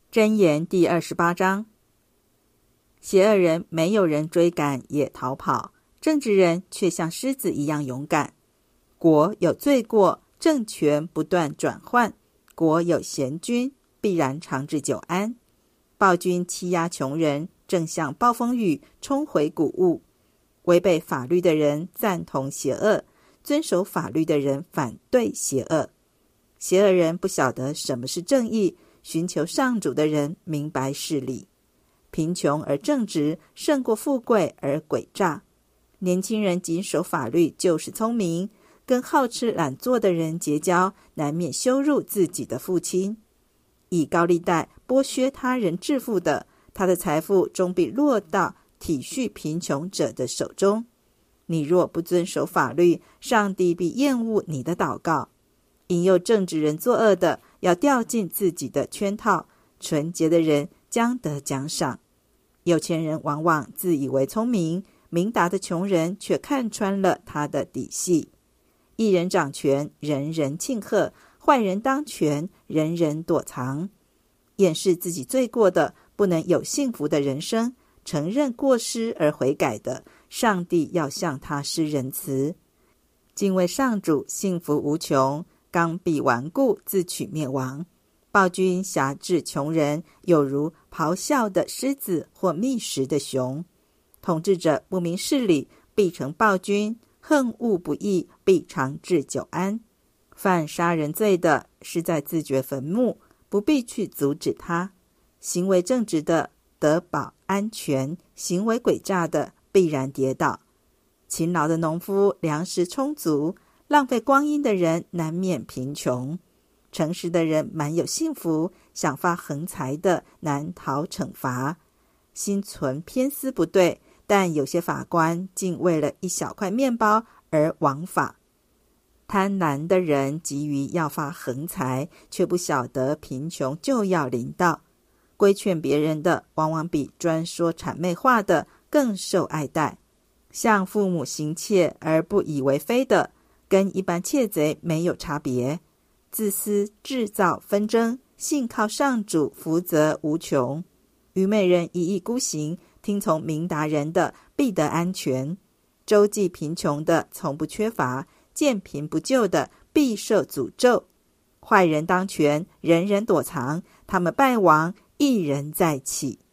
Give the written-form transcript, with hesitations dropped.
箴言第28章，邪恶人没有人追赶也逃跑，正直人却像狮子一样勇敢。国有罪过，政权不断转换；国有贤君，必然长治久安。暴君欺压穷人，正像暴风雨冲回谷物。违背法律的人赞同邪恶，遵守法律的人反对邪恶。邪恶人不晓得什么是正义，寻求上主的人明白事理。贫穷而正直胜过富贵而诡诈。年轻人谨守法律就是聪明，跟好吃懒做的人结交，难免羞辱自己的父亲。以高利贷剥削他人致富的，他的财富终必落到体恤贫穷者的手中。你若不遵守法律，上帝必厌恶你的祷告。引诱正直人作恶的，要掉进自己的圈套，纯洁的人将得奖赏。有钱人往往自以为聪明，明达的穷人却看穿了他的底细。一人掌权，人人庆贺；坏人当权，人人躲藏。掩饰自己罪过的，不能有幸福的人生；承认过失而悔改的，上帝要向他施仁慈。敬畏上主，幸福无穷；刚愎顽固，自取灭亡。暴君辖制穷人，有如咆哮的狮子或觅食的熊。统治者不明事理，必成暴君；恨恶不义，必长治久安。犯杀人罪的，是在自掘坟墓，不必去阻止他。行为正直的得保安全，行为诡诈的必然跌倒。勤劳的农夫粮食充足，浪费光阴的人难免贫穷。诚实的人满有幸福，想发横财的难逃惩罚。心存偏私不对，但有些法官竟为了一小块面包而枉法。贪婪的人急于要发横财，却不晓得贫穷就要临到。规劝别人的，往往比专说谄媚话的更受爱戴。向父母行窃而不以为非的，跟一般窃贼没有差别。自私制造纷争，信靠上主福泽无穷。愚昧人一意孤行，听从明达人的必得安全。周济贫穷的从不缺乏，见贫不救的必受诅咒。坏人当权，人人躲藏，他们败亡，一人再起。